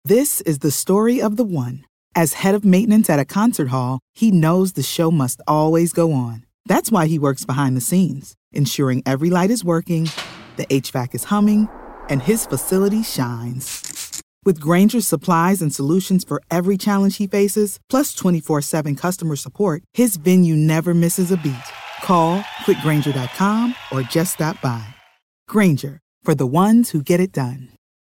This is the story of the one. As head of maintenance at a concert hall, he knows the show must always go on. That's why he works behind the scenes, ensuring every light is working, the HVAC is humming, and his facility shines. With Grainger's supplies and solutions for every challenge he faces, plus 24/7 customer support, his venue never misses a beat. Call quickgrainger.com or just stop by. Grainger, for the ones who get it done.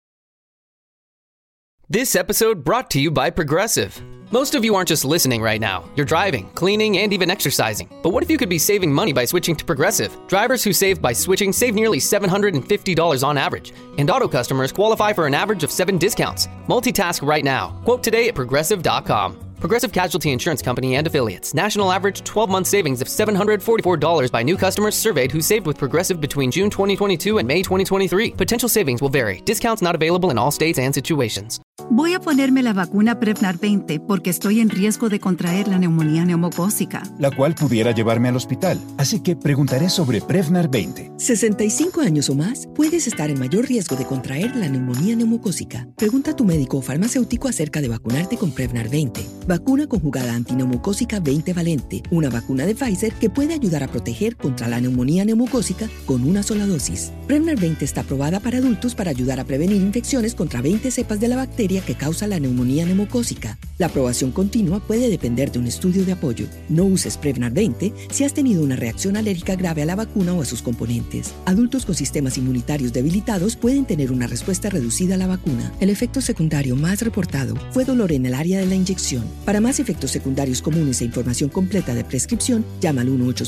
This episode brought to you by Progressive. Most of you aren't just listening right now. You're driving, cleaning, and even exercising. But what if you could be saving money by switching to Progressive? Drivers who save by switching save nearly $750 on average. And auto customers qualify for an average of 7 discounts. Multitask right now. Quote today at Progressive.com. Progressive Casualty Insurance Company and Affiliates. National average 12-month savings of $744 by new customers surveyed who saved with Progressive between June 2022 and May 2023. Potential savings will vary. Discounts not available in all states and situations. Voy a ponerme la vacuna Prevnar 20 porque estoy en riesgo de contraer la neumonía neumocócica, la cual pudiera llevarme al hospital. Así que preguntaré sobre Prevnar 20. 65 años o más, puedes estar en mayor riesgo de contraer la neumonía neumocócica. Pregunta a tu médico o farmacéutico acerca de vacunarte con Prevnar 20. Vacuna conjugada antineumocócica 20 valente, una vacuna de Pfizer que puede ayudar a proteger contra la neumonía neumocócica con una sola dosis. Prevnar 20 está aprobada para adultos para ayudar a prevenir infecciones contra 20 cepas de la bacteria que causa la neumonía neumocócica. La aprobación continua puede depender de un estudio de apoyo. No uses Prevnar 20 si has tenido una reacción alérgica grave a la vacuna o a sus componentes. Adultos con sistemas inmunitarios debilitados pueden tener una respuesta reducida a la vacuna. El efecto secundario más reportado fue dolor en el área de la inyección. Para más efectos secundarios comunes e información completa de prescripción, llama al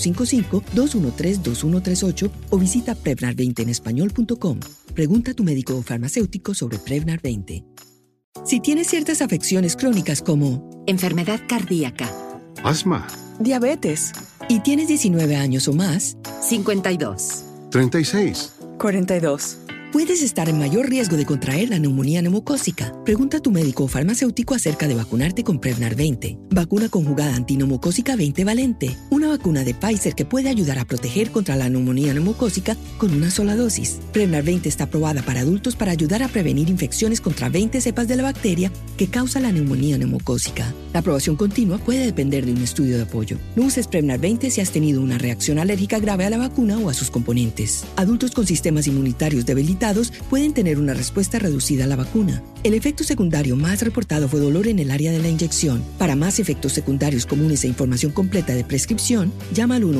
1-855-213-2138 o visita Prevnar20enespañol.com. Pregunta a tu médico o farmacéutico sobre Prevnar 20. Si tienes ciertas afecciones crónicas como enfermedad cardíaca, asma, diabetes, y tienes 19 años o más, 52, 36, 42. Puedes estar en mayor riesgo de contraer la neumonía neumocócica. Pregunta a tu médico o farmacéutico acerca de vacunarte con Prevnar 20. Vacuna conjugada antineumocócica 20 valente. Una vacuna de Pfizer que puede ayudar a proteger contra la neumonía neumocócica con una sola dosis. Prevnar 20 está aprobada para adultos para ayudar a prevenir infecciones contra 20 cepas de la bacteria que causa la neumonía neumocócica. La aprobación continua puede depender de un estudio de apoyo. No uses Prevnar 20 si has tenido una reacción alérgica grave a la vacuna o a sus componentes. Adultos con sistemas inmunitarios debilitados pueden tener una respuesta reducida a la vacuna. El efecto secundario más reportado fue dolor en el área de la inyección. Para más efectos secundarios comunes e información completa de prescripción, llama al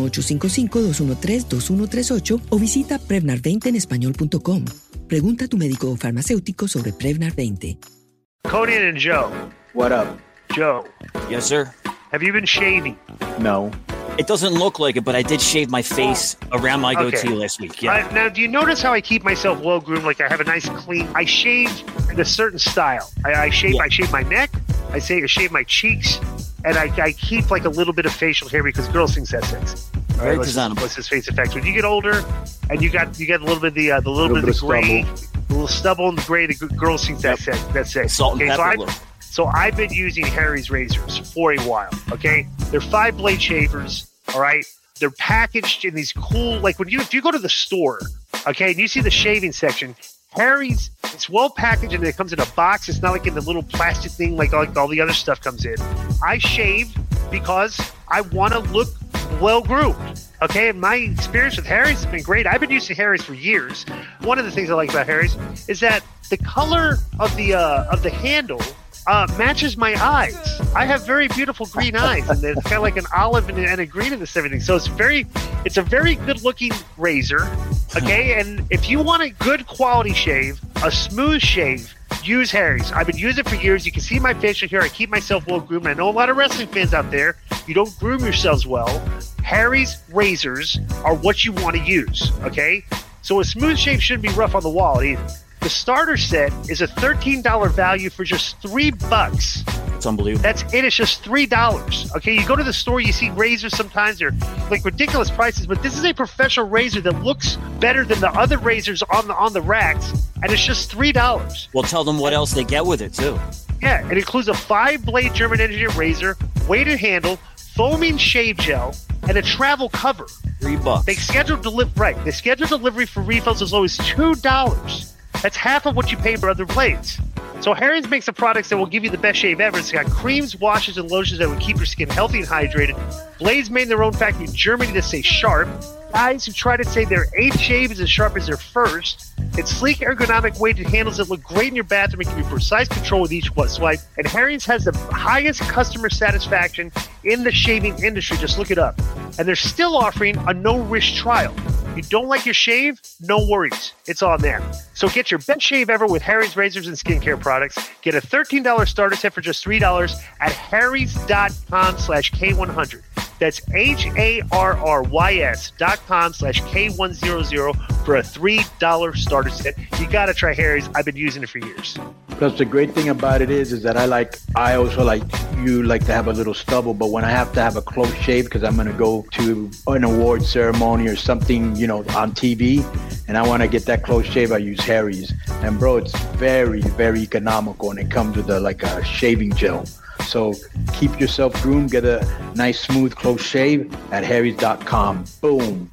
1-855-213-2138 o visita Prevnar20enespañol.com. Pregunta a tu médico o farmacéutico sobre Prevnar 20. Conan and Joe. What up? Joe. Yes, sir. Have you been shaving? No. It doesn't look like it, but I did shave my face around my goatee last week. Yeah. Now, do you notice how I keep myself well groomed? Like I have a nice clean. I shave in a certain style. I shave. Yeah. I shave my neck. I shave my cheeks, and I keep like a little bit of facial hair because girls think that's sexy. Very presentable. What's his face effect? When you get older, and you get a little bit of the little bit of the gray, a little stubble and the gray, the girls think that's sexy. Salt and pepper look. So I've been using Harry's razors for a while, okay? They're 5-blade shavers, all right? They're packaged in these cool, like if you go to the store, okay, and you see the shaving section, Harry's, it's well packaged and it comes in a box. It's not like in the little plastic thing like all the other stuff comes in. I shave because I want to look well groomed. Okay, and my experience with Harry's has been great. I've been using Harry's for years. One of the things I like about Harry's is that the color of the handle matches my eyes. I have very beautiful green eyes, and it's kind of like an olive and a green in this everything. So it's a very good looking razor. Okay, and if you want a good quality shave, a smooth shave, use Harry's. I've been using it for years. You can see my facial hair. I keep myself well groomed. I know a lot of wrestling fans out there, you don't groom yourselves well. Harry's razors are what you want to use. Okay, so a smooth shave shouldn't be rough on the wallet either. The starter set is a $13 value for just $3. It's unbelievable. That's it. It's just $3. Okay, you go to the store, you see razors sometimes, they're like ridiculous prices, but this is a professional razor that looks better than the other razors on the racks, and it's just $3. Well, tell them what else they get with it, too. Yeah, it includes a 5-blade German engineered razor, weighted handle, foaming shave gel, and a travel cover. $3. They schedule delivery for refills as low as $2. That's half of what you pay for other blades. So Harry's makes the products that will give you the best shave ever. It's got creams, washes, and lotions that will keep your skin healthy and hydrated. Blades made in their own factory in Germany to stay sharp. Guys who try to say their 8th shave is as sharp as their first. It's sleek, ergonomic weighted handles that look great in your bathroom and give you precise control with each swipe. And Harry's has the highest customer satisfaction in the shaving industry. Just look it up. And they're still offering a no-risk trial. If you don't like your shave, no worries. It's on there. So get your best shave ever with Harry's razors and skincare products. Get a $13 starter set for just $3 at harrys.com/K100. That's HARRYS.com/K100 for a $3 starter set. You got to try Harry's. I've been using it for years. Plus, the great thing about it is that I also like to have a little stubble, but when I have to have a close shave because I'm going to go to an award ceremony or something, on TV, and I want to get that close shave, I use Harry's. And bro, it's very, very economical, and it comes with a shaving gel. So keep yourself groomed, get a nice, smooth, close shave at harrys.com. Boom.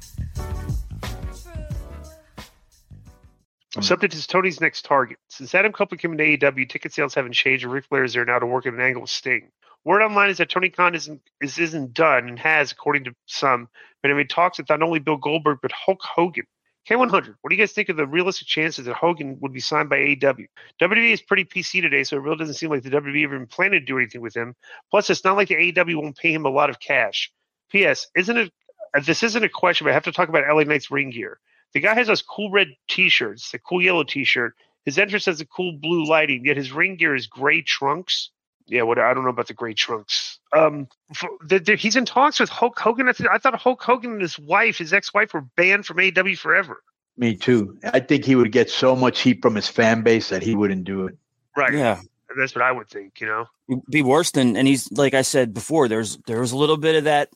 Subject is Tony's next target. Since Adam Cole became an AEW, ticket sales haven't changed, and Ric Flair is there now to work at an angle with Sting. Word online is that Tony Khan isn't done and has, according to some, been having talks with not only Bill Goldberg but Hulk Hogan. K100, what do you guys think of the realistic chances that Hogan would be signed by AEW? WWE is pretty PC today, so it really doesn't seem like the WWE ever planned to do anything with him. Plus, it's not like the AEW won't pay him a lot of cash. P.S. This isn't a question, but I have to talk about LA Knight's ring gear. The guy has those cool red T-shirts, a cool yellow T-shirt. His entrance has a cool blue lighting, yet his ring gear is gray trunks. Yeah, I don't know about the gray trunks. He's in talks with Hulk Hogan. I thought Hulk Hogan and his ex-wife, were banned from AEW forever. Me too. I think he would get so much heat from his fan base that he wouldn't do it. Right. Yeah. That's what I would think, It'd be worse than, and he's, like I said before, there was a little bit of that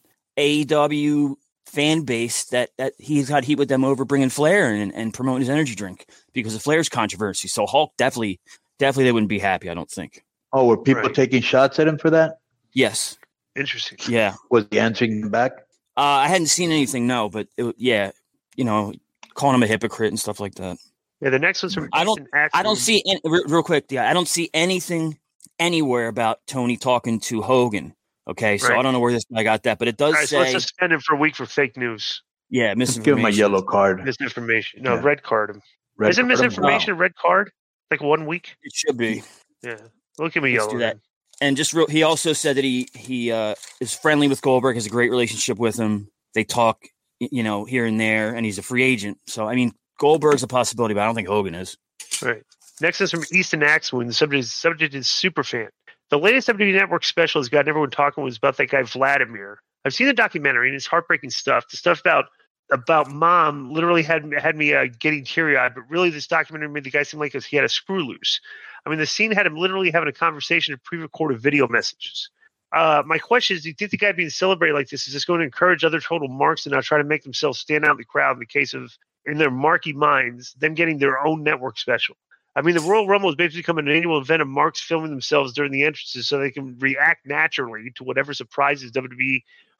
AEW fan base that he's got heat with them over bringing Flair and promoting his energy drink because of Flair's controversy. So Hulk definitely they wouldn't be happy, I don't think. Oh, were people taking shots at him for that? Yes. Interesting. Yeah. Was he answering them back? I hadn't seen anything, no, but calling him a hypocrite and stuff like that. Yeah, the next one's from I don't see real quick. Yeah, I don't see anything anywhere about Tony talking to Hogan. Okay, so I don't know where this guy got that, but it does say. So let's suspend him for a week for fake news. Yeah, misinformation. Give him a yellow card. Misinformation. No, red card him. Isn't misinformation a red card? Like 1 week? It should be. Yeah. We'll give him a yellow. Do that. And he also said that he is friendly with Goldberg, has a great relationship with him. They talk, here and there, and he's a free agent. So, I mean, Goldberg's a possibility, but I don't think Hogan is. Right. Next is from Easton Axwood. The subject is Superfan. The latest WWE Network special has gotten everyone talking was about that guy Vladimir. I've seen the documentary, and it's heartbreaking stuff. The stuff about Mom literally had me getting teary-eyed, but really this documentary made the guy seem like he had a screw loose. I mean, the scene had him literally having a conversation of pre-recorded video messages. My question is, do you think the guy being celebrated like this is just going to encourage other total marks to now try to make themselves stand out in the crowd in the case of, in their marky minds, them getting their own network special? I mean, the Royal Rumble has basically become an annual event of marks filming themselves during the entrances so they can react naturally to whatever surprises WWE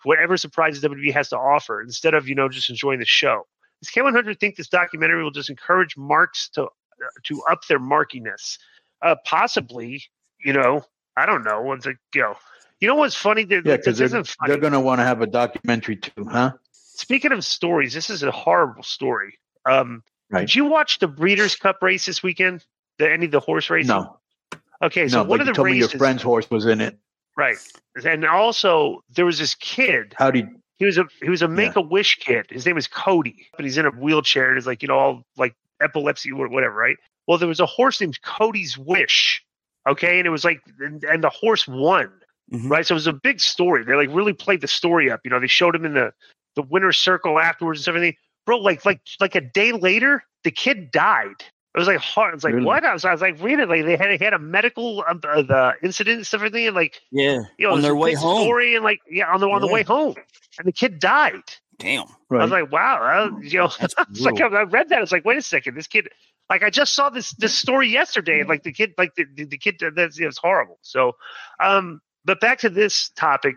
has to offer instead of, just enjoying the show. Does K100 think this documentary will just encourage marks to up their markiness? Possibly, I don't know. It's like, what's funny? Because they're going to want to have a documentary too, huh? Speaking of stories, this is a horrible story. Right. Did you watch the Breeders' Cup race this weekend? Any of the horse racing? No. Okay, so one of the told races. Me your friend's horse was in it. Right, and also there was this kid. He was a Make-A-Wish kid. His name is Cody, and he's in a wheelchair. And it's all epilepsy or whatever, right? Well, there was a horse named Cody's Wish. Okay, and it was and the horse won. Mm-hmm. Right, so it was a big story. They really played the story up. They showed him in the winner's circle afterwards and everything. Bro, like a day later, the kid died. It was hard. It's really? What? I was reading they had a medical the incident and stuff, everything, and on their way home. Story and on the way home, and the kid died. Damn. Right. I was like, wow. I read that. It's wait a second, this kid. I just saw this story yesterday, and the kid, the kid. That's it's horrible. So, but back to this topic.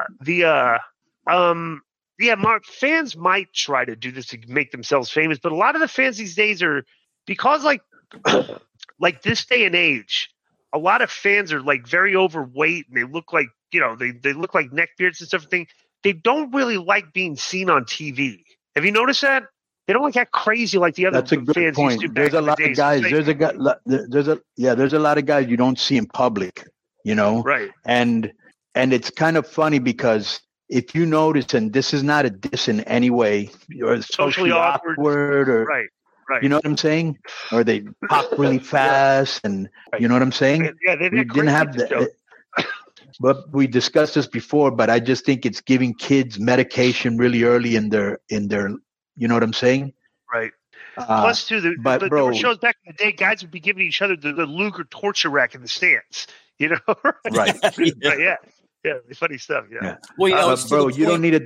Mark, fans might try to do this to make themselves famous, but a lot of the fans these days are, because like this day and age, a lot of fans are like very overweight and they look like, they look like neckbeards and stuff. They don't really like being seen on TV. Have you noticed that? They don't like that crazy like the other That's a good fans point. used to There's back a lot in the of guys. days. There's a lot of guys you don't see in public, Right. And it's kind of funny because if you notice, and this is not a diss in any way, or socially awkward or right. You know what I'm saying? Or they talk really fast, and you know what I'm saying? Yeah, we didn't have that. But we discussed this before. But I just think it's giving kids medication really early in their. You know what I'm saying? Right. Plus, too, there were shows back in the day. Guys would be giving each other the Luger torture rack in the stands. Right? Yeah. Funny stuff. Yeah. Well, bro, you don't need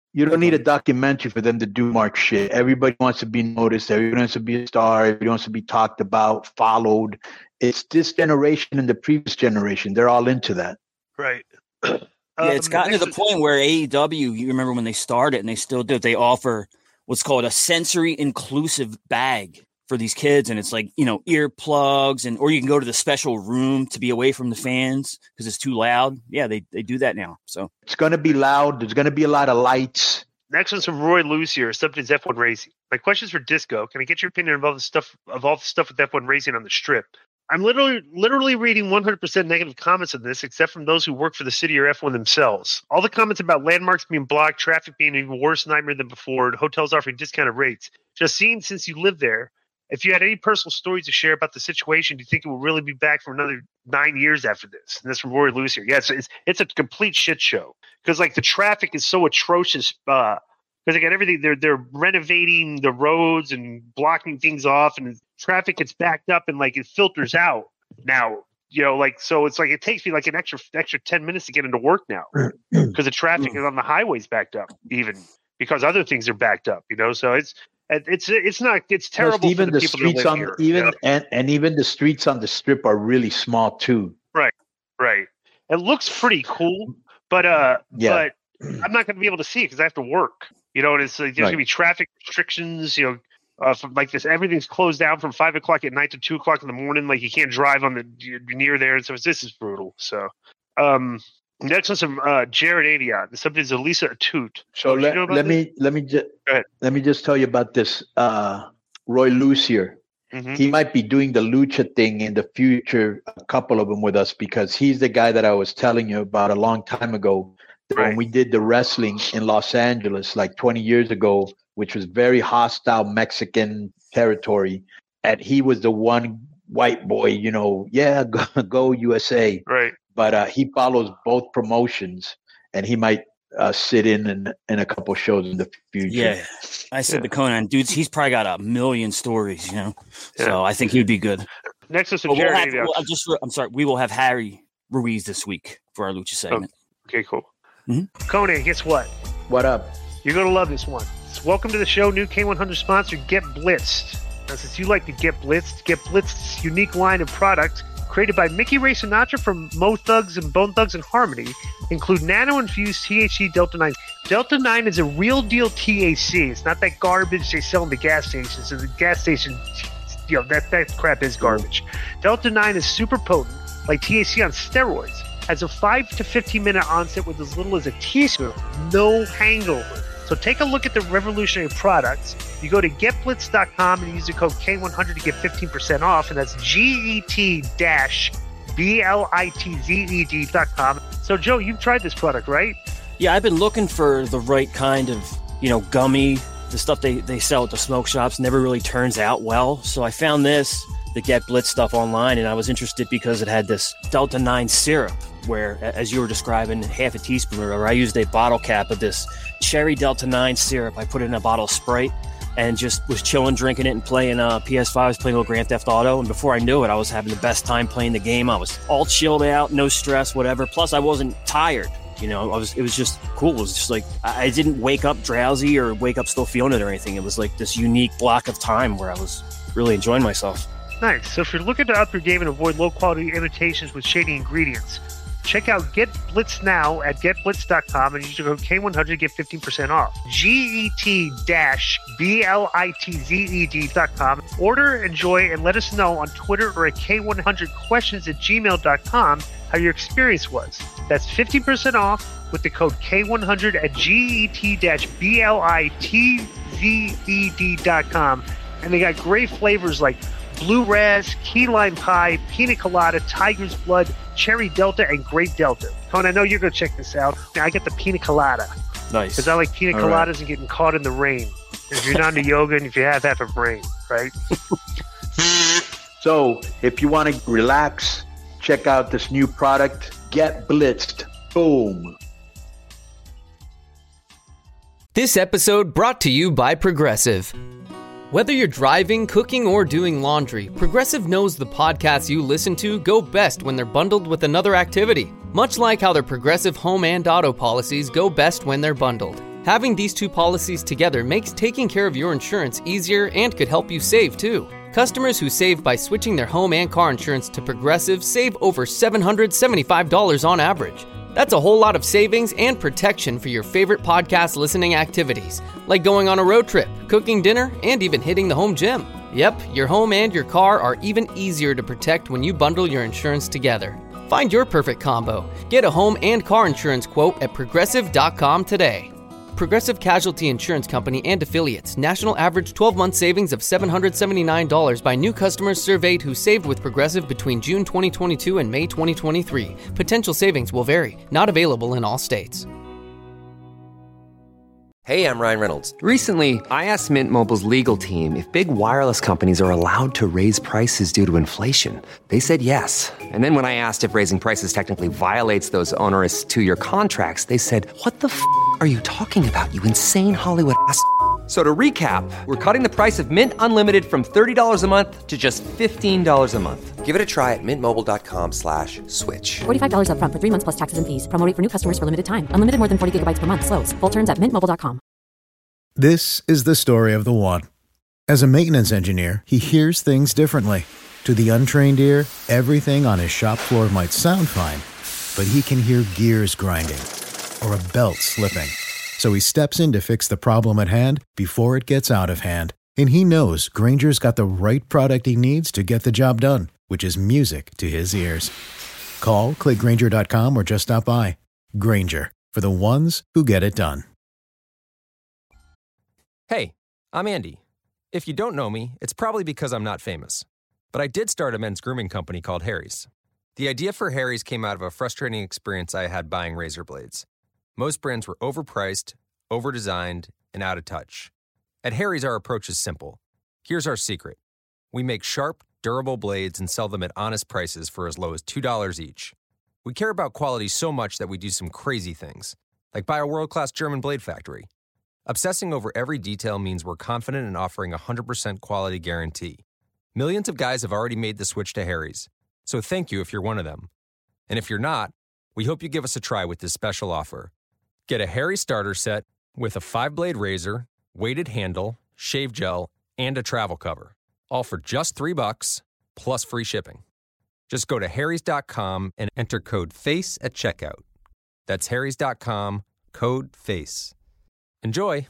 a documentary for them to do Mark shit. Everybody wants to be noticed. Everybody wants to be a star. Everybody wants to be talked about, followed. It's this generation and the previous generation. They're all into that. Right. It's gotten to the point where AEW, you remember when they started, and they still do, they offer what's called a sensory inclusive bag for these kids. And it's like, earplugs, or you can go to the special room to be away from the fans because it's too loud. Yeah, they do that now. So it's going to be loud. There's going to be a lot of lights. Next one's from Roy Lucier, Something's F1 Racing. My question's for Disco. Can I get your opinion of all the stuff with F1 Racing on the strip? I'm literally reading 100% negative comments on this, except from those who work for the city or F1 themselves. All the comments about landmarks being blocked, traffic being an even worse nightmare than before, and hotels offering discounted rates. Just seeing since you live there, if you had any personal stories to share about the situation, do you think it will really be back for another 9 years after this? And that's from Roy Lucier. Yeah, it's a complete shit show because like the traffic is so atrocious. Because they got everything, they're renovating the roads and blocking things off, and traffic gets backed up and like it filters out now. So it's like it takes me like an extra 10 minutes to get into work now because the traffic is on the highways backed up, even because other things are backed up. So it's terrible. Even for the streets people on here, and even the streets on the strip are really small too. Right. It looks pretty cool, but but I'm not going to be able to see it because I have to work. And it's like, there's going to be traffic restrictions. From like this, everything's closed down from 5 o'clock at night to 2 o'clock in the morning. Like you can't drive near there, and so this is brutal. So, next one's from Jared Avion. The subject is Elisa Atut. So let me just tell you about this. Roy Lucier. Mm-hmm. He might be doing the lucha thing in the future. A couple of them with us because he's the guy that I was telling you about a long time ago. When we did the wrestling in Los Angeles, like 20 years ago, which was very hostile Mexican territory. And he was the one white boy, go USA. Right. But he follows both promotions, and he might sit in a couple shows in the future. Yeah. I said to Conan, dudes, he's probably got 1 million stories, So I think he'd be good. Next is Jared. I'm sorry. We will have Harry Ruiz this week for our Lucha segment. Okay, cool. Mm-hmm. Conan, guess what? What up? You're going to love this one. Welcome to the show, new K100 sponsor, Get Blitzed. Now, since you like to Get Blitzed's unique line of products created by Mickey Ray Sinatra from Mo Thugs and Bone Thugs and Harmony include nano-infused THC Delta 9. Delta 9 is a real deal THC. It's not that garbage they sell in the gas stations. And the gas station, that crap is garbage. Delta 9 is super potent, like THC on steroids. Has a 5 to 15 minute onset with as little as a teaspoon. No hangover. So take a look at the revolutionary products. You go to getblitz.com and use the code K100 to get 15% off, and that's GET-BLITZED.com. So, Joe, you've tried this product, right? Yeah, I've been looking for the right kind of, gummy. The stuff they sell at the smoke shops never really turns out well. So I found the Get Blitz stuff online, and I was interested because it had this Delta 9 syrup where, as you were describing, half a teaspoon or whatever. I used a bottle cap of this cherry Delta 9 syrup. I put it in a bottle of Sprite and just was chilling, drinking it, and playing PS5. I was playing a little Grand Theft Auto, and before I knew it, I was having the best time playing the game. I was all chilled out, no stress, whatever. Plus, I wasn't tired. It was just cool. It was just like I didn't wake up drowsy or wake up still feeling it or anything. It was like this unique block of time where I was really enjoying myself. Nice. So if you're looking to up your game and avoid low-quality imitations with shady ingredients, Check out Get Blitz now at getblitz.com and use the code K100 to get 15% off. GET-BLITZED.com. Order, enjoy, and let us know on Twitter or at K100questions@gmail.com how your experience was. That's 15% off with the code K100 at GET-BLITZED.com. And they got great flavors like blue raz, key lime pie, pina colada, tiger's blood, cherry delta, and grape delta. Tone, I know you're going to check this out. I get the pina colada. Nice. Because I like pina coladas and getting caught in the rain. If you're not into yoga and if you have a brain, right? So if you want to relax, check out this new product, Get Blitzed. Boom. This episode brought to you by Progressive. Whether you're driving, cooking, or doing laundry, Progressive knows the podcasts you listen to go best when they're bundled with another activity. Much like how their Progressive home and auto policies go best when they're bundled. Having these two policies together makes taking care of your insurance easier and could help you save too. Customers who save by switching their home and car insurance to Progressive save over $775 on average. That's a whole lot of savings and protection for your favorite podcast listening activities, like going on a road trip, cooking dinner, and even hitting the home gym. Yep, your home and your car are even easier to protect when you bundle your insurance together. Find your perfect combo. Get a home and car insurance quote at Progressive.com today. Progressive Casualty Insurance Company and Affiliates. National average 12-month savings of $779 by new customers surveyed who saved with Progressive between June 2022 and May 2023. Potential savings will vary. Not available in all states. Hey, I'm Ryan Reynolds. Recently, I asked Mint Mobile's legal team if big wireless companies are allowed to raise prices due to inflation. They said yes. And then when I asked if raising prices technically violates those onerous 2-year contracts, they said, "What the f*** are you talking about, you insane Hollywood ass?" So to recap, we're cutting the price of Mint Unlimited from $30 a month to just $15 a month. Give it a try at mintmobile.com/switch. $45 up front for 3 months plus taxes and fees. Promo rate for new customers for limited time. Unlimited more than 40 gigabytes per month. Slows full terms at mintmobile.com. This is the story of the one. As a maintenance engineer, he hears things differently. To the untrained ear, everything on his shop floor might sound fine, but he can hear gears grinding or a belt slipping. So he steps in to fix the problem at hand before it gets out of hand. And he knows Grainger's got the right product he needs to get the job done, which is music to his ears. Call, click Grainger.com, or just stop by. Grainger, for the ones who get it done. Hey, I'm Andy. If you don't know me, it's probably because I'm not famous. But I did start a men's grooming company called Harry's. The idea for Harry's came out of a frustrating experience I had buying razor blades. Most brands were overpriced, overdesigned, and out of touch. At Harry's, our approach is simple. Here's our secret. We make sharp, durable blades and sell them at honest prices for as low as $2 each. We care about quality so much that we do some crazy things, like buy a world-class German blade factory. Obsessing over every detail means we're confident in offering a 100% quality guarantee. Millions of guys have already made the switch to Harry's, so thank you if you're one of them. And if you're not, we hope you give us a try with this special offer. Get a Harry's starter set with a 5-blade razor, weighted handle, shave gel, and a travel cover. All for just $3 plus free shipping. Just go to harrys.com and enter code FACE at checkout. That's harrys.com, code FACE. Enjoy.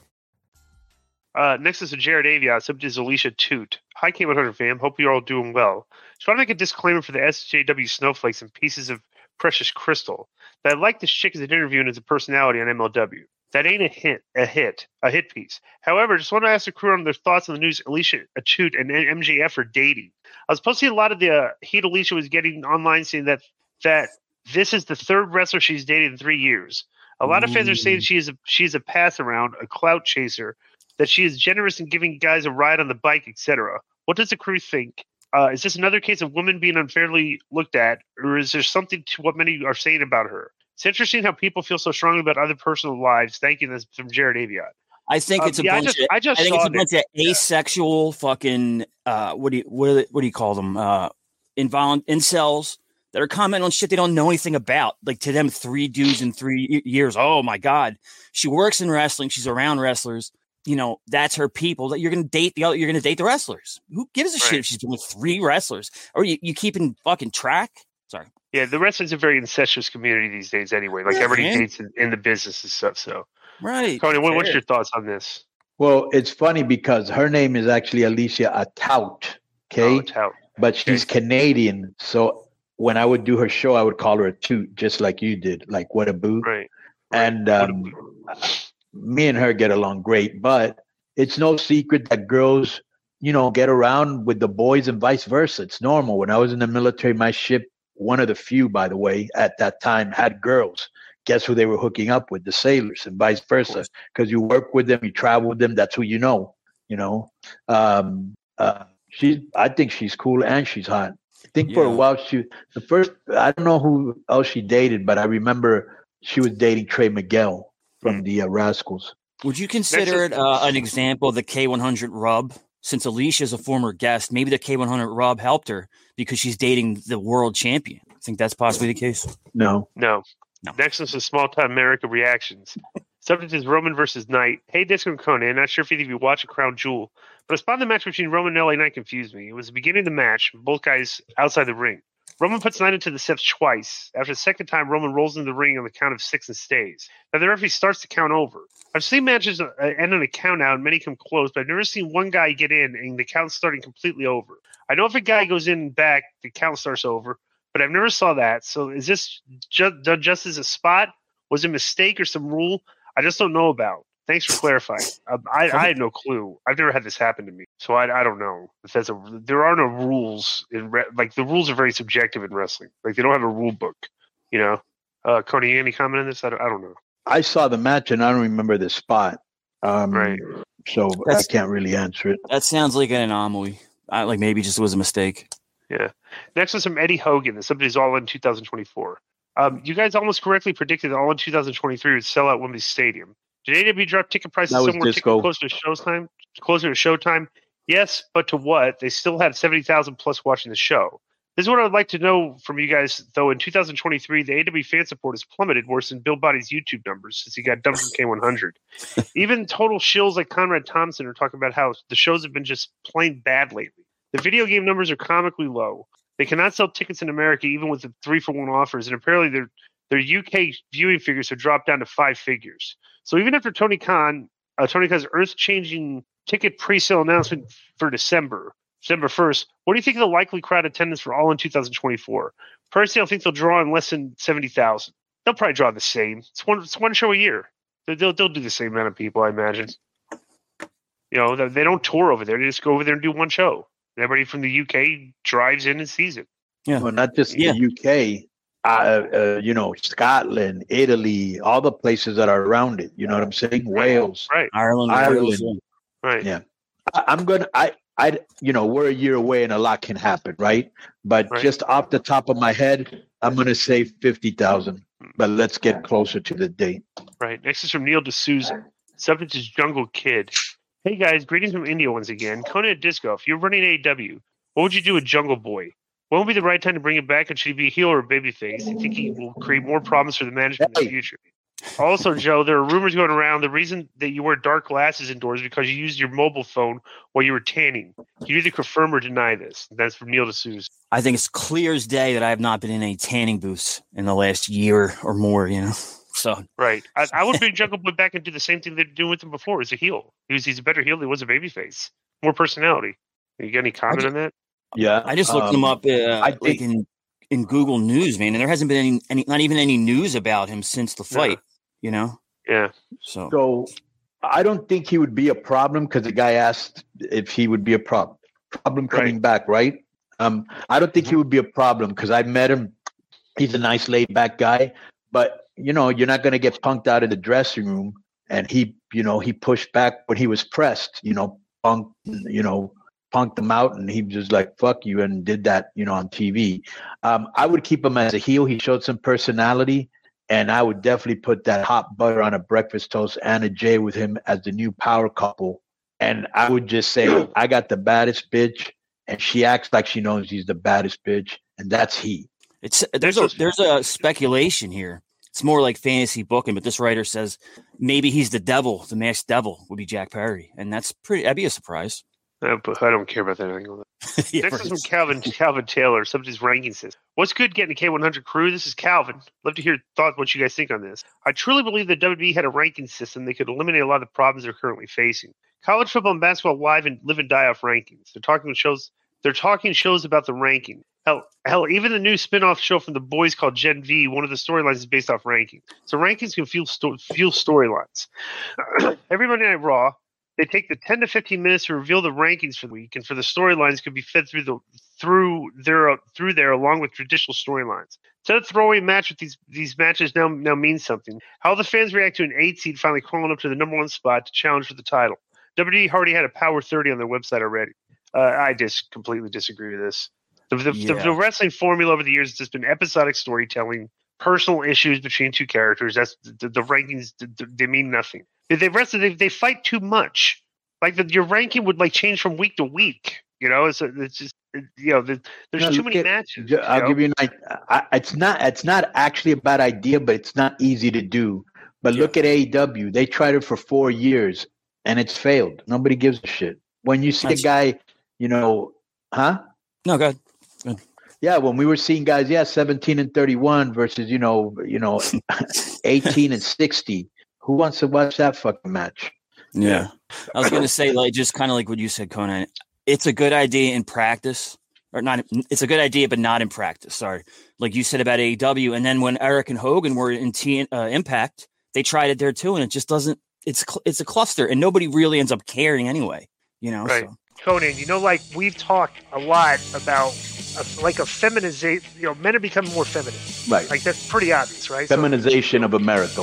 Next is Jared Avion. Subject is Alicia Toot. Hi, K100 fam. Hope you're all doing well. Just want to make a disclaimer for the SJW snowflakes and pieces of precious crystal. That I like this chick as an interview and as a personality on MLW. That ain't a hit piece. However, just want to ask the crew on their thoughts on the news Alicia Toot and MJF are dating. I was posting a lot of the heat Alicia was getting online saying that this is the third wrestler she's dated in 3 years. A lot of fans are saying she's a pass around, a clout chaser, that she is generous in giving guys a ride on the bike, etc. What does the crew think? Is this another case of women being unfairly looked at, or is there something to what many are saying about her? It's interesting how people feel so strongly about other personal lives. Thank you. That's from Jared Avion. I think it's a bunch of asexual fucking what do you call them? Incels that are commenting on shit they don't know anything about. Like, to them, 3 dudes in 3 years. Oh my God, she works in wrestling. She's around wrestlers. You know, that's her people. That you're going to date you're going to date the wrestlers. Who gives a shit if she's been with 3 wrestlers? Or you keeping fucking track? Sorry. Yeah, the wrestling's a very incestuous community these days anyway. Like everybody dates in the business and stuff. So, right. Tony, what's your thoughts on this? Well, it's funny because her name is actually Alicia Atout, okay? Atout. But she's Canadian. So when I would do her show, I would call her a toot, just like you did, like what a boo. Right. And me and her get along great, but it's no secret that girls, get around with the boys and vice versa. It's normal. When I was in the military, my ship, one of the few, by the way, at that time had girls. Guess who they were hooking up with? The sailors, and vice versa. Because you work with them, you travel with them. That's who you know. I think she's cool and she's hot. I think for a while I don't know who else she dated, but I remember she was dating Trey Miguel from the Rascals. Would you consider it an example of the K100 rub? Since Alicia is a former guest, maybe the K100 rub helped her because she's dating the world champion. I think that's possibly the case. No. Next is some small-time America reactions. Subject is Roman versus Knight. Hey, Disco and Conan, not sure if either of you watch a Crown Jewel, but a spot in the match between Roman and LA Knight confused me. It was the beginning of the match, both guys outside the ring. Roman puts Knight into the steps twice. After the second time, Roman rolls into the ring on the count of 6 and stays. Now, the referee starts to count over. I've seen matches end on a count out and many come close, but I've never seen one guy get in and the count starting completely over. I know if a guy goes in and back, the count starts over, but I've never saw that. So is this done just as a spot? Was it a mistake or some rule I just don't know about? Thanks for clarifying. I had no clue. I've never had this happen to me, so I don't know if there are no rules the rules are very subjective in wrestling. Like they don't have a rule book, Cody, any comment on this? I don't know. I saw the match and I don't remember the spot. Right. So I can't really answer it. That sounds like an anomaly. Maybe just was a mistake. Yeah. Next is from Eddie Hogan. The subject is All In 2024. You guys almost correctly predicted that All In 2023 would sell out Wembley Stadium. Did AEW drop ticket prices somewhere closer to showtime? Yes, but to what? They still had 70,000 plus watching the show. This is what I would like to know from you guys, though. In 2023, the AEW fan support has plummeted worse than Bill Body's YouTube numbers since he got dumped from K100. Even total shills like Conrad Thompson are talking about how the shows have been just plain bad lately. The video game numbers are comically low. They cannot sell tickets in America even with the 3-for-1 offers, and apparently their UK viewing figures have dropped down to 5 figures. So even after Tony Khan's earth-changing ticket pre-sale announcement for December 1st, what do you think of the likely crowd attendance for All In 2024? Personally, I think they'll draw in less than 70,000. They'll probably draw the same. It's one show a year. They'll do the same amount of people, I imagine. They don't tour over there. They just go over there and do one show. Everybody from the UK drives in and sees it. Yeah, well, not just the UK. Scotland, Italy, all the places that are around it. You know what I'm saying? Wales, right? Ireland, right? Yeah. We're a year away and a lot can happen, right? But just off the top of my head, I'm going to say 50,000. But let's get closer to the date. Right. Next is from Neil D'Souza. Subject is Jungle Kid. Hey guys, greetings from India once again. Conan at Disco, if you're running AEW, what would you do with Jungle Boy? When would be the right time to bring him back, and should he be a heel or a babyface? I think he will create more problems for the management in the future. Also, Joe, there are rumors going around. The reason that you wear dark glasses indoors is because you used your mobile phone while you were tanning. Can you either confirm or deny this? That's from Neil D'Souza. I think it's clear as day that I have not been in any tanning booths in the last year or more, So right. I would bring Jungle Boy back and do the same thing they're doing with him before as a heel. He's a better heel than he was a babyface. More personality. You got any comment on that? Yeah. I just looked him up in Google News, man, and there hasn't been any not even any news about him since the fight, Yeah. So I don't think he would be a problem because the guy asked if he would be a problem coming back, right? I don't think he would be a problem because I met him. He's a nice laid back guy, but you're not going to get punked out of the dressing room. And he pushed back when he was pressed, punked him out, and he was just like, fuck you, and did that, on TV. I would keep him as a heel. He showed some personality, and I would definitely put that hot butter on a breakfast toast and a J with him as the new power couple. And I would just say, I got the baddest bitch, and she acts like she knows he's the baddest bitch, and that's he. There's a speculation here. It's more like fantasy booking, but this writer says maybe he's the devil, the masked devil would be Jack Perry, and that'd be a surprise. But I don't care about that angle. Yeah, This is from Calvin Taylor, somebody's ranking says, "What's good getting a K100 crew? This is Calvin. Love to hear your thoughts, what you guys think on this. I truly believe that WWE had a ranking system that could eliminate a lot of the problems they're currently facing. College football and basketball live and live and die off rankings. They're talking shows about the ranking. Hell, even the new spin-off show from the boys called Gen V, one of the storylines is based off rankings. So rankings can fuel storylines. Every Monday Night Raw, they take the 10 to 15 minutes to reveal the rankings for the week, and for the storylines could be fed through there along with traditional storylines. Instead of throwaway match with these matches now means something. How the fans react to an 8 seed finally crawling up to the number 1 spot to challenge for the title. WWE already had a Power 30 on their website already. I just completely disagree with this. The wrestling formula over the years has just been episodic storytelling, personal issues between two characters. That's the rankings. They mean nothing. They fight too much. Like your ranking would change from week to week. It's just there's too many matches. I'll give you an idea. It's not actually a bad idea, but it's not easy to do. But look at AEW. They tried it for 4 years and it's failed. Nobody gives a shit. When you see a guy, huh? No, go ahead. Yeah, when we were seeing guys, 17-31 versus 18-60. Who wants to watch that fucking match? Yeah. I was going to say, just kind of like what you said, Conan. It's a good idea in practice, or not. It's a good idea, but not in practice. Sorry, like you said about AEW, and then when Eric and Hogan were in Impact, they tried it there too, and it just doesn't. It's a cluster, and nobody really ends up caring anyway. Right. So. Conan, we've talked a lot about a feminization. Men are becoming more feminine. Right. That's pretty obvious, right? Feminization of America,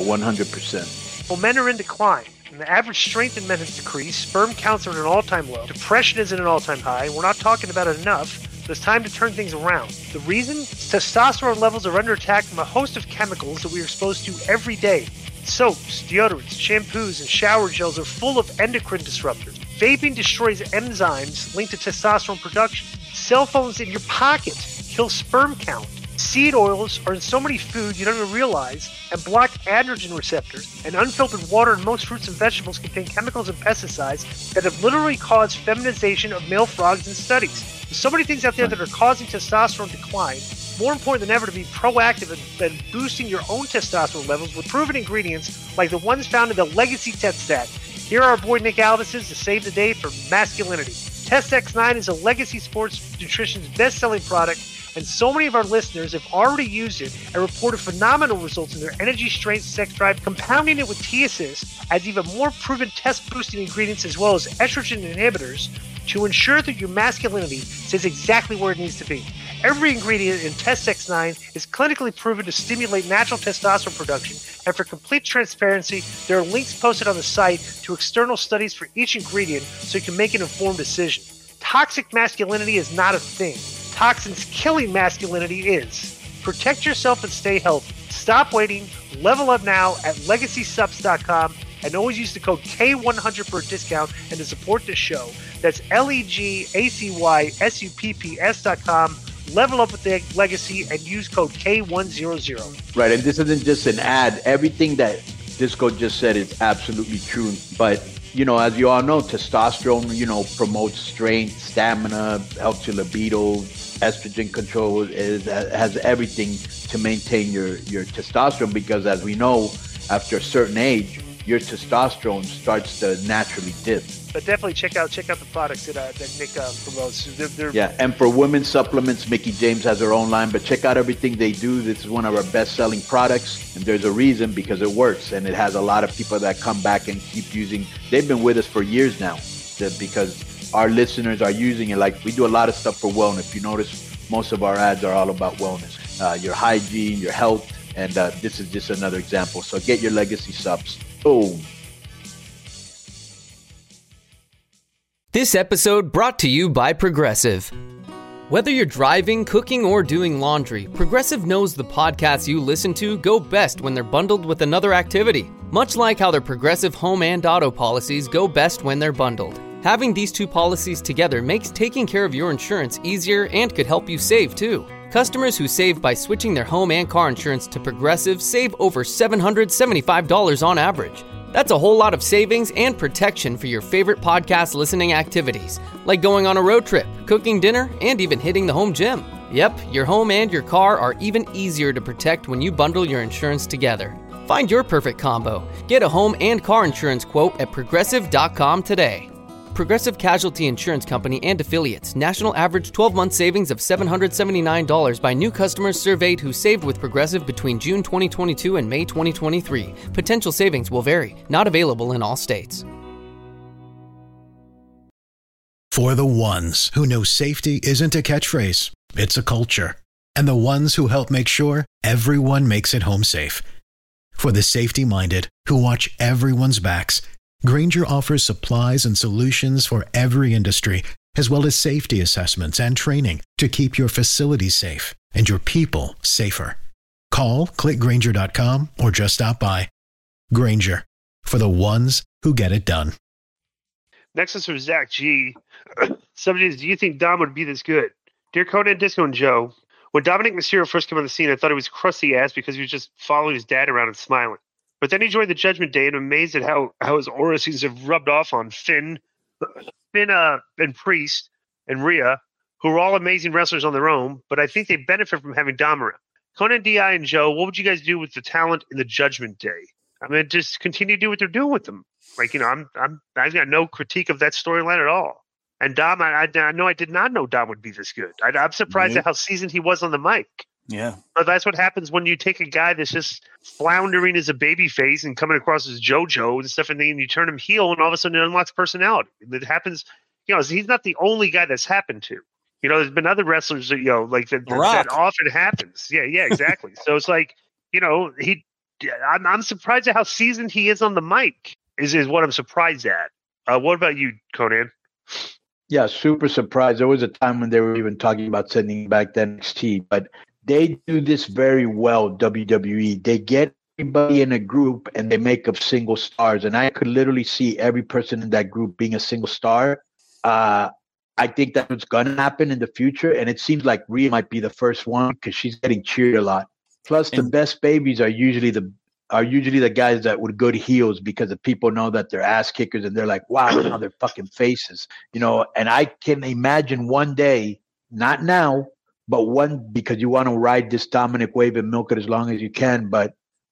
100%. Well, men are in decline. And the average strength in men has decreased. Sperm counts are at an all-time low. Depression is at an all-time high. We're not talking about it enough. So it's time to turn things around. The reason? Testosterone levels are under attack from a host of chemicals that we are exposed to every day. Soaps, deodorants, shampoos, and shower gels are full of endocrine disruptors. Vaping destroys enzymes linked to testosterone production. Cell phones in your pocket kill sperm count. Seed oils are in so many foods you don't even realize and block androgen receptors. And unfiltered water in most fruits and vegetables contain chemicals and pesticides that have literally caused feminization of male frogs in studies. There's so many things out there that are causing testosterone decline. More important than ever to be proactive and boosting your own testosterone levels with proven ingredients like the ones found in the Legacy Test Stat. Here are our boy Nick Alvis's to save the day for masculinity. Test X9 is a Legacy Sports Nutrition's best-selling product, and so many of our listeners have already used it and reported phenomenal results in their energy, strength, sex drive. Compounding it with T-Assist adds even more proven test-boosting ingredients as well as estrogen inhibitors to ensure that your masculinity stays exactly where it needs to be. Every ingredient in Test X9 is clinically proven to stimulate natural testosterone production, and for complete transparency, there are links posted on the site to external studies for each ingredient so you can make an informed decision. Toxic masculinity is not a thing. Toxins killing masculinity is. Protect yourself and stay healthy. Stop waiting. Level up now at LegacySups.com and always use the code K100 for a discount and to support this show. That's LEGACYSUPPS.com. Level up with the Legacy and use code K100. Right, and this isn't just an ad. Everything that Disco just said is absolutely true. But, as you all know, testosterone, promotes strength, stamina, helps your libido, estrogen control, has everything to maintain your testosterone because, as we know, after a certain age, your testosterone starts to naturally dip. But definitely check out the products that Nick promotes. They're and for women's supplements, Mickie James has her own line, but check out everything they do. This is one of our best-selling products, and there's a reason because it works, and it has a lot of people that come back and keep using. They've been with us for years now because our listeners are using it. Like, we do a lot of stuff for wellness. If you notice, most of our ads are all about wellness, your hygiene, your health, and this is just another example. So get your Legacy Subs. Boom. This episode brought to you by Progressive. Whether you're driving, cooking, or doing laundry, Progressive knows the podcasts you listen to go best when they're bundled with another activity. Much like how their Progressive home and auto policies go best when they're bundled. Having these two policies together makes taking care of your insurance easier and could help you save too. Customers who save by switching their home and car insurance to Progressive save over $775 on average. That's a whole lot of savings and protection for your favorite podcast listening activities, like going on a road trip, cooking dinner, and even hitting the home gym. Yep, your home and your car are even easier to protect when you bundle your insurance together. Find your perfect combo. Get a home and car insurance quote at Progressive.com today. Progressive Casualty Insurance Company and Affiliates. National average 12-month savings of $779 by new customers surveyed who saved with Progressive between June 2022 and May 2023. Potential savings will vary. Not available in all states. For the ones who know safety isn't a catchphrase, it's a culture. And the ones who help make sure everyone makes it home safe. For the safety-minded who watch everyone's backs, Grainger offers supplies and solutions for every industry, as well as safety assessments and training to keep your facilities safe and your people safer. Call, click Grainger.com, or just stop by. Grainger, for the ones who get it done. Next is from Zach G. Subject is, do you think Dom would be this good? Dear Conan, Disco, and Joe, when Dominic Mysterio first came on the scene, I thought he was crusty ass because he was just following his dad around and smiling. But then he joined the Judgment Day, and I'm amazed at how his aura seems to have rubbed off on Finn, and Priest, and Rhea, who are all amazing wrestlers on their own, but I think they benefit from having Dom around. Conan, D.I., and Joe, what would you guys do with the talent in the Judgment Day? I mean, just continue to do what they're doing with them. Like, you know, I've got no critique of that storyline at all. And Dom, I know I did not know Dom would be this good. I'm surprised at how seasoned he was on the mic. Yeah. But that's what happens when you take a guy that's just floundering as a babyface and coming across as JoJo and stuff, and then you turn him heel, and all of a sudden it unlocks personality. It happens, you know, he's not the only guy that's happened to. You know, there's been other wrestlers that, you know, like that often happens. Yeah, exactly. So it's like, you know, I'm surprised at how seasoned he is on the mic, is what I'm surprised at. What about you, Conan? Yeah, super surprised. There was a time when they were even talking about sending back the NXT, but they do this very well, WWE. They get everybody in a group and they make up single stars. And I could literally see every person in that group being a single star. I think that's what's going to happen in the future. And it seems like Rhea might be the first one because she's getting cheered a lot. Plus, the best babies are usually the guys that would go to heels because the people know that they're ass kickers and they're like, wow, now they're fucking faces. You know, and I can imagine one day, not now, but because you want to ride this Dominic wave and milk it as long as you can. But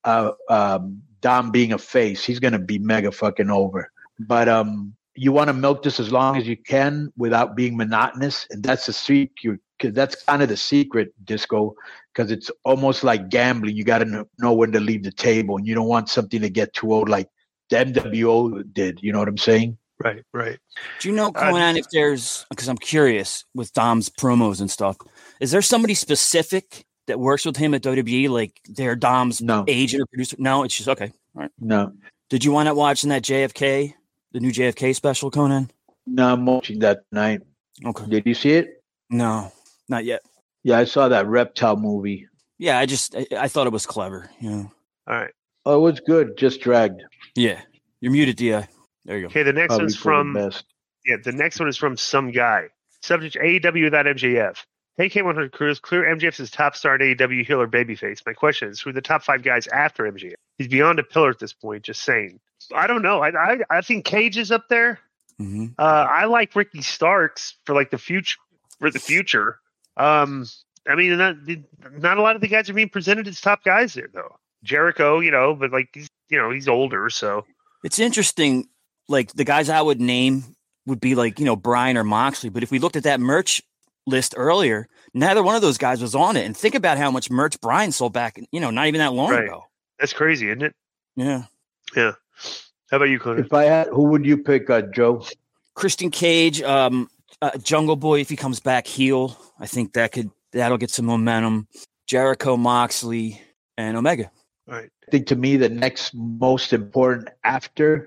Dom being a face, he's going to be mega fucking over. But you want to milk this as long as you can without being monotonous. And that's the secret. That's kind of the secret, Disco, because it's almost like gambling. You got to know when to leave the table, and you don't want something to get too old like the NWO did. You know what I'm saying? Right. Do you know, Conan, if there's, because I'm curious with Dom's promos and stuff, is there somebody specific that works with him at WWE, like they're Dom's agent or producer? No, it's just, okay. All right. No. Did you wind up watching that JFK, the new JFK special, Conan? No, I'm watching that tonight. Okay. Did you see it? No, not yet. Yeah, I saw that Reptile movie. Yeah, I thought it was clever. You know. All right. Oh, it was good. Just dragged. Yeah. You're muted, D.I. There you go. Okay, the next one's from the next one is from some guy. Subject AEW without MJF. Hey, K100 Crews, clear MJF is top star at AEW heel or babyface. My question is, who are the top 5 guys after MJF? He's beyond a pillar at this point, just saying. I don't know. I think Cage is up there. Mm-hmm. I like Ricky Starks for like the future. I mean, not a lot of the guys are being presented as top guys there, though. Jericho, you know, but like he's older, so it's interesting. Like the guys I would name would be like, you know, Bryan or Moxley. But if we looked at that merch list earlier, neither one of those guys was on it. And think about how much merch Bryan sold back, you know, not even that long ago. That's crazy, isn't it? Yeah. Yeah. How about you, Conan? If I had, who would you pick, Joe? Christian Cage, Jungle Boy, if he comes back heel, I think that'll get some momentum. Jericho, Moxley, and Omega. All right. I think to me the next most important after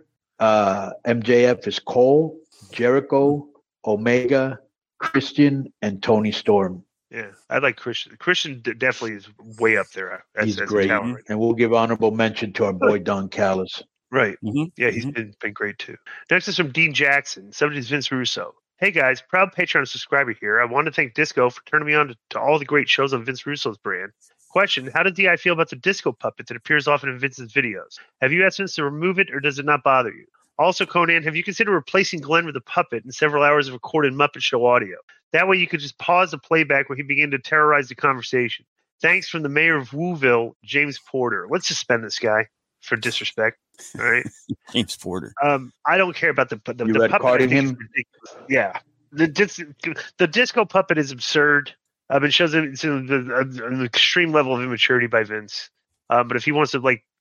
MJF is Cole, Jericho, Omega, Christian, and Tony Storm. Yeah, I like Christian. Christian definitely is way up there. He's great. And we'll give honorable mention to our boy Don Callis. Right. Mm-hmm. Yeah, he's been great too. Next is from Dean Jackson. Subject is Vince Russo. Hey guys, proud Patreon subscriber here. I want to thank Disco for turning me on to all the great shows on Vince Russo's brand. Question: how does DI feel about the disco puppet that appears often in Vince's videos? Have you asked Vince to remove it, or does it not bother you? Also, Conan, have you considered replacing Glenn with a puppet in several hours of recorded Muppet Show audio? That way you could just pause the playback when he began to terrorize the conversation. Thanks from the mayor of Wooville, James Porter. Let's suspend this guy for disrespect. All right. James Porter. I don't care about the puppet. Carding him? Yeah. The disco puppet is absurd. It shows an extreme level of immaturity by Vince. But if he wants to,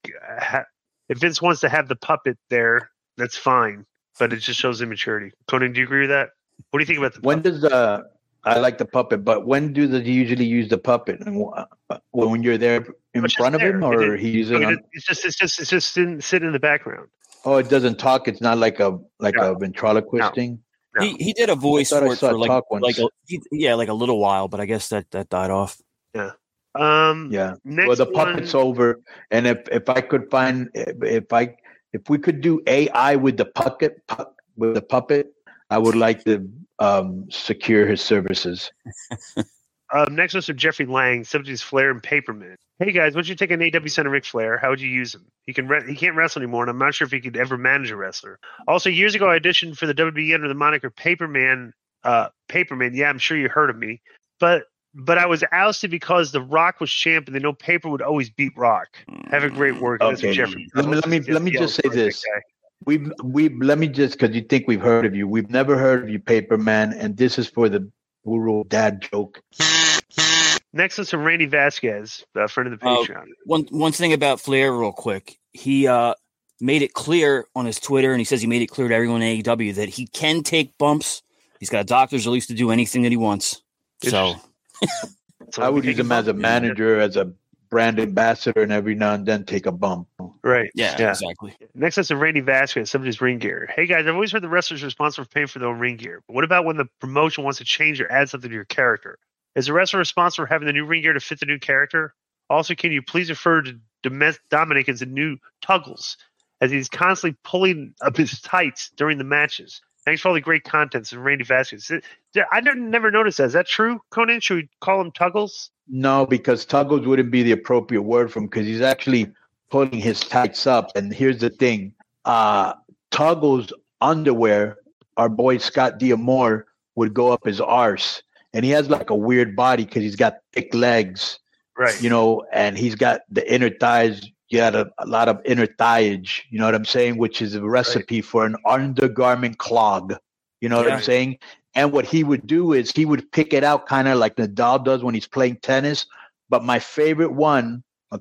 if Vince wants to have the puppet there, that's fine. But it just shows immaturity. Conan, do you agree with that? What do you think about the puppet? When does I like the puppet, but when do they usually use the puppet? When you're there in front of him, or he uses it? It's just sitting in the background. Oh, it doesn't talk. It's not like a ventriloquist thing. No. He did a voice for it for a little while, but I guess that died off. Yeah. Next well, the puppet's over, and if I could find if we could do AI with the puppet, I would like to secure his services. Next was from Jeffrey Lang, 70s Flair and Paperman. Hey guys, what'd you take an AW center Ric Flair? How would you use him? He can't wrestle anymore, and I'm not sure if he could ever manage a wrestler. Also, years ago, I auditioned for the WWE under the moniker Paperman. Yeah, I'm sure you heard of me, but I was ousted because The Rock was champ, and they know Paper would always beat Rock. Have a great work. Okay. Jeffrey. Let me just say this. Let me just, because you think we've heard of you. We've never heard of you, Paperman, and this is for the Guru dad joke. Next is from Randy Vasquez, friend of the Patreon. One thing about Flair, real quick. He made it clear on his Twitter, and he says he made it clear to everyone in AEW that he can take bumps. He's got a doctor's release to do anything that he wants. So I would use him as a manager, as a brand ambassador, and every now and then take a bump. Right. Yeah, exactly. Next is Randy Vasquez, somebody's ring gear. Hey guys, I've always heard the wrestlers are responsible for paying for their own ring gear. But what about when the promotion wants to change or add something to your character? Is the wrestler responsible for having the new ring gear to fit the new character? Also, can you please refer to Dominic as the new Tuggles, as he's constantly pulling up his tights during the matches? Thanks for all the great content from Randy Vasquez. I never noticed that. Is that true, Conan? Should we call him Tuggles? No, because Tuggles wouldn't be the appropriate word for him, because he's actually pulling his tights up. And here's the thing. Tuggles' underwear, our boy Scott D'Amore, would go up his arse. And he has like a weird body because he's got thick legs. Right. And he's got the inner thighs. You got a lot of inner thighage, you know what I'm saying? Which is a recipe for an undergarment clog. You know what I'm saying? And what he would do is he would pick it out kind of like Nadal does when he's playing tennis. But my favorite one,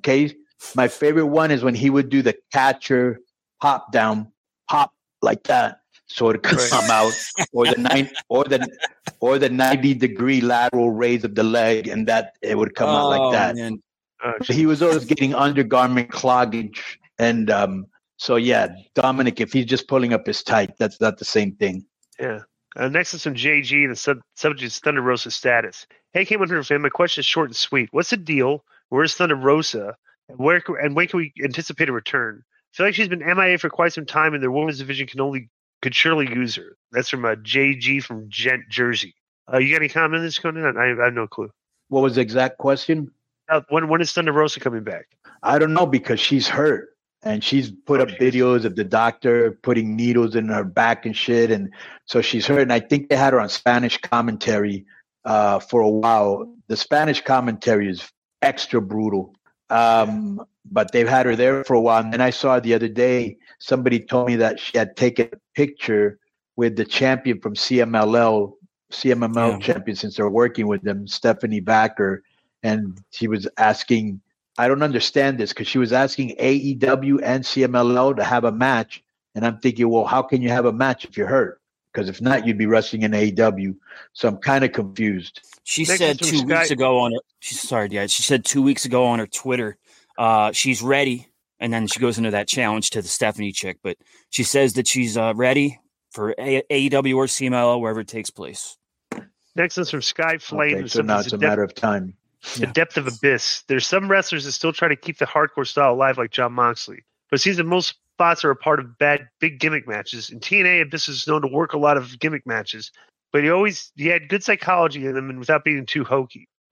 is when he would do the catcher pop down, pop like that. So it could come out, or the 90-degree lateral raise of the leg, and that it would come out like that. Man. So he was always getting undergarment cloggage, and Dominic, if he's just pulling up his tight, that's not the same thing. Yeah. Next is from JG, the subject is Thunder Rosa status. Hey, K100 fan, my question is short and sweet. What's the deal? Where's Thunder Rosa? And when can we anticipate a return? I feel like she's been MIA for quite some time, and their women's division could surely use her. That's from JG from Jersey. You got any comment on this, Conan? I have no clue. What was the exact question? When is Thunder Rosa coming back? I don't know, because she's hurt. And she's put up videos of the doctor putting needles in her back and shit. And so she's hurt. And I think they had her on Spanish commentary for a while. The Spanish commentary is extra brutal. But they've had her there for a while. And then I saw the other day, somebody told me that she had taken a picture with the champion from CMLL champion, since they're working with them, Stephanie Backer. And she was asking, I don't understand this, because she was asking AEW and CMLL to have a match. And I'm thinking, well, how can you have a match if you're hurt? Because if not, you'd be wrestling in AEW. So I'm kind of confused. She said 2 weeks ago on her. She said 2 weeks ago on her Twitter, she's ready. And then she goes into that challenge to the Stephanie chick. But she says that she's ready for AEW or CMLL, wherever it takes place. Next is from Sky Flame. Okay, so now it's a matter of time. The depth of Abyss. There's some wrestlers that still try to keep the hardcore style alive, like Jon Moxley. But it seems that most spots are a part of big gimmick matches. In TNA, Abyss is known to work a lot of gimmick matches. But he had good psychology in them, and without being too hokey.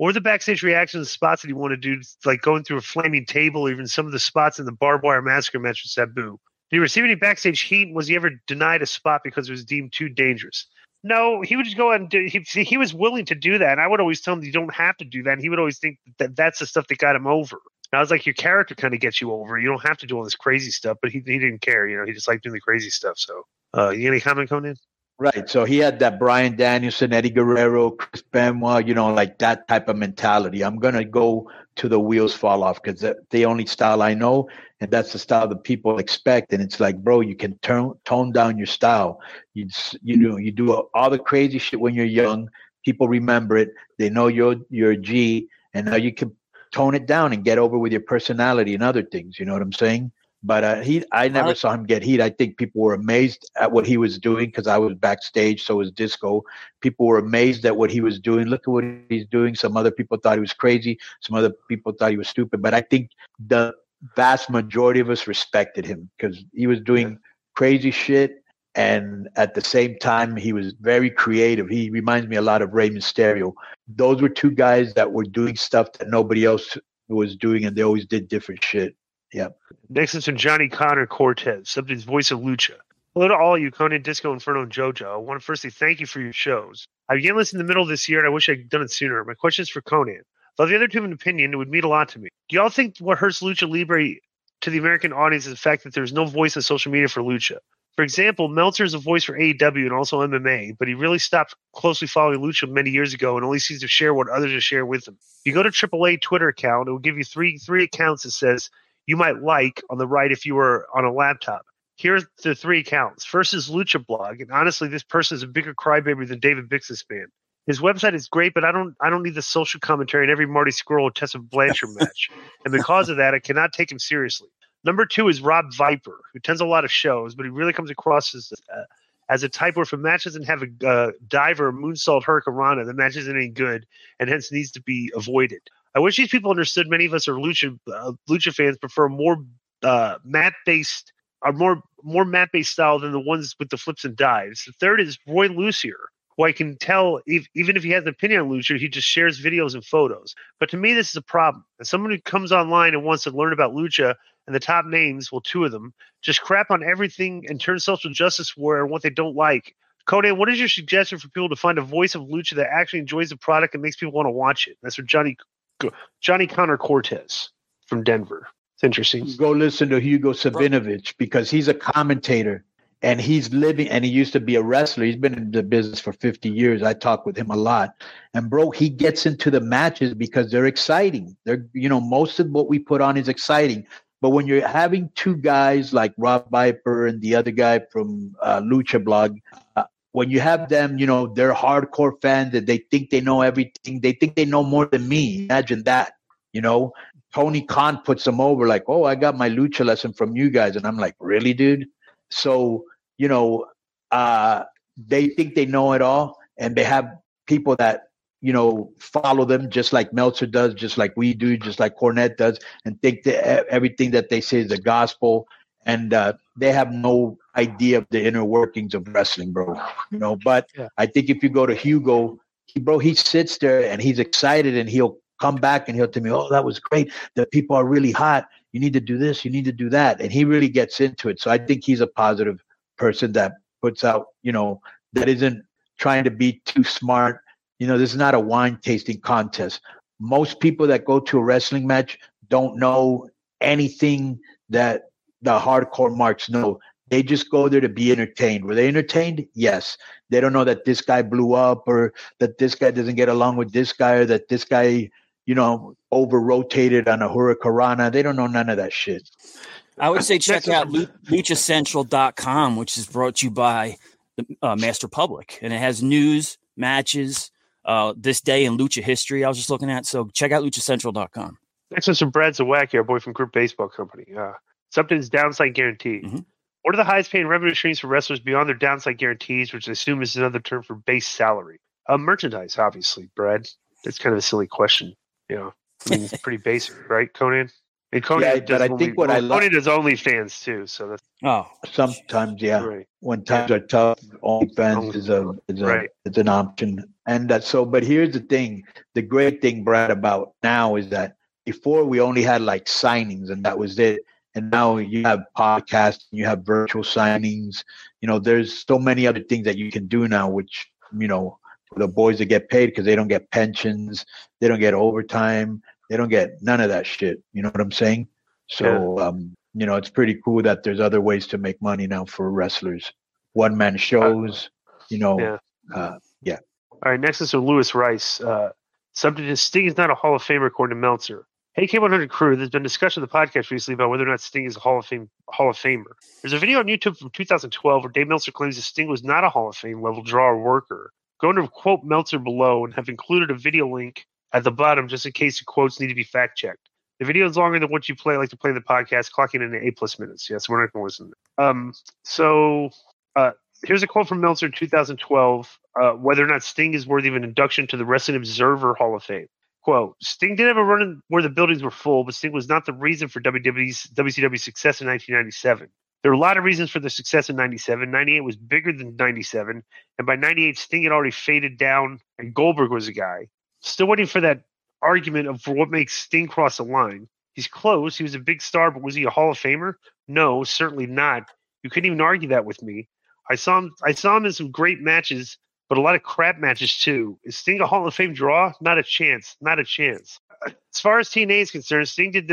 Or the backstage reactions, spots that he wanted to do, like going through a flaming table, or even some of the spots in the barbed wire massacre match with Sabu. Did he receive any backstage heat? Was he ever denied a spot because it was deemed too dangerous? No, he would just go out and do. He was willing to do that, and I would always tell him you don't have to do that. And he would always think that that's the stuff that got him over. And I was like, your character kind of gets you over. You don't have to do all this crazy stuff, but he didn't care. You know, he just liked doing the crazy stuff. So, you got any comment, Conan? Right. So he had that Bryan Danielson, Eddie Guerrero, Chris Benoit, you know, like that type of mentality. I'm going to go to the wheels fall off because that's the only style I know. And that's the style that people expect. And it's like, bro, you can tone down your style. You do all the crazy shit when you're young. People remember it. They know you're a G. And now you can tone it down and get over with your personality and other things. You know what I'm saying? But I never saw him get heat. I think people were amazed at what he was doing because I was backstage, so was Disco. People were amazed at what he was doing. Look at what he's doing. Some other people thought he was crazy. Some other people thought he was stupid. But I think the vast majority of us respected him because he was doing crazy shit. And at the same time, he was very creative. He reminds me a lot of Rey Mysterio. Those were two guys that were doing stuff that nobody else was doing, and they always did different shit. Yeah. Next is from Johnny Connor Cortez, somebody's voice of Lucha. Hello to all of you, Conan, Disco, Inferno, and JoJo. I want to firstly thank you for your shows. I began listening in the middle of this year, and I wish I'd done it sooner. My question is for Conan. Though the other two have an opinion, it would mean a lot to me. Do y'all think what hurts Lucha Libre to the American audience is the fact that there's no voice on social media for Lucha? For example, Meltzer is a voice for AEW and also MMA, but he really stopped closely following Lucha many years ago and only seems to share what others are sharing with him. If you go to AAA Twitter account, it will give you three accounts that says you might like on the right if you were on a laptop. Here's the three accounts. First is Lucha Blog, and honestly, this person is a bigger crybaby than David Bixenspan. His website is great, but I don't need the social commentary in every Marty Scurll or Tessa Blanchard match, and because of that, I cannot take him seriously. Number two is Rob Viper, who attends a lot of shows, but he really comes across as a type where if a match doesn't have a diver or moonsault hurricanrana, the match isn't any good, and hence needs to be avoided. I wish these people understood many of us are Lucha fans prefer more mat-based style than the ones with the flips and dives. The third is Roy Lucier, who I can tell even if he has an opinion on Lucha, he just shares videos and photos. But to me, this is a problem. As someone who comes online and wants to learn about Lucha, and the top names, well, two of them, just crap on everything and turn social justice warrior on what they don't like. Conan, what is your suggestion for people to find a voice of Lucha that actually enjoys the product and makes people want to watch it? That's from Johnny Connor Cortez from Denver. It's interesting. Go listen to Hugo Savinovich because he's a commentator and he's living, and he used to be a wrestler. He's been in the business for 50 years. I talk with him a lot. And bro, he gets into the matches because they're exciting. Most of what we put on is exciting. But when you're having two guys like Rob Viper and the other guy from Lucha Blog, when you have them, they're hardcore fans that they think they know everything. They think they know more than me. Imagine that, Tony Khan puts them over like, oh, I got my Lucha lesson from you guys. And I'm like, really, dude? So, they think they know it all. And they have people that, follow them just like Meltzer does, just like we do, just like Cornette does, and think that everything that they say is the gospel. And they have no idea of the inner workings of wrestling, bro. But yeah. I think if you go to Hugo, he sits there and he's excited and he'll come back and he'll tell me, oh, that was great. The people are really hot. You need to do this. You need to do that. And he really gets into it. So I think he's a positive person that puts out, that isn't trying to be too smart. This is not a wine tasting contest. Most people that go to a wrestling match don't know anything that the hardcore marks know. They just go there to be entertained. Were they entertained? Yes. They don't know that this guy blew up or that this guy doesn't get along with this guy or that this guy, over-rotated on a hurricanrana. They don't know none of that shit. I would say check out luchacentral.com, which is brought to you by the Master Public. And it has news, matches, this day in Lucha history I was just looking at. So check out luchacentral.com. Next is from Brad Zawacki, our boy from Group Baseball Company. Something's downside guaranteed. Mm-hmm. What are the highest paying revenue streams for wrestlers beyond their downside guarantees, which I assume is another term for base salary? Merchandise, obviously, Brad. That's kind of a silly question. It's pretty basic, right, Conan? And Konnan does but I think what I love, Konnan does OnlyFans too. So that's sometimes, right. When times are tough, OnlyFans is an option. And that's so. But here's the thing: the great thing, Brad, about now is that before we only had like signings and that was it. And now you have podcasts, you have virtual signings. There's so many other things that you can do now, which, for the boys that get paid because they don't get pensions, they don't get overtime, they don't get none of that shit. You know what I'm saying? So, it's pretty cool that there's other ways to make money now for wrestlers. One-man shows, Yeah. All right, next is from Lewis Rice. Subject is Sting is not a Hall of Famer according to Meltzer. Hey, K100 crew, there's been discussion on the podcast recently about whether or not Sting is a Hall of Famer. There's a video on YouTube from 2012 where Dave Meltzer claims that Sting was not a Hall of Fame level draw or worker. Go to quote Meltzer below and have included a video link at the bottom just in case the quotes need to be fact checked. The video is longer than what you like to play in the podcast, clocking in at 8+ minutes. Yes, we're not going to listen. So here's a quote from Meltzer in 2012, whether or not Sting is worthy of an induction to the Wrestling Observer Hall of Fame. Quote, Sting did have a run where the buildings were full, but Sting was not the reason for WCW's success in 1997. There were a lot of reasons for the success in 97. 98 was bigger than 97. And by 98, Sting had already faded down and Goldberg was a guy. Still waiting for that argument for what makes Sting cross the line. He's close. He was a big star, but was he a Hall of Famer? No, certainly not. You couldn't even argue that with me. I saw him in some great matches, but a lot of crap matches too. Is Sting a Hall of Fame draw? Not a chance. Not a chance. As far as TNA is concerned, Sting did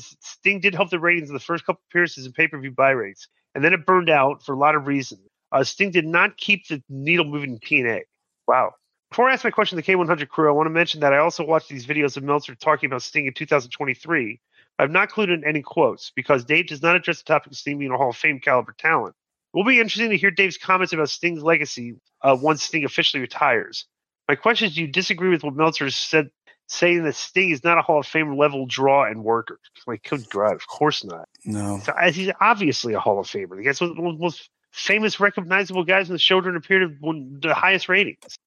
help the ratings in the first couple appearances and pay-per-view buy rates, and then it burned out for a lot of reasons. Sting did not keep the needle moving in TNA. Wow. Before I ask my question to the K100 crew, I want to mention that I also watched these videos of Meltzer talking about Sting in 2023. I've not included any quotes because Dave does not address the topic of Sting being a Hall of Fame caliber talent. It will be interesting to hear Dave's comments about Sting's legacy once Sting officially retires. My question is, do you disagree with what Meltzer said, saying that Sting is not a Hall of Fame level draw and worker? Like, good God, of course not. No. So, he's obviously a Hall of Famer. The guy's one of the most famous, recognizable guys in the show during a period of the highest ratings.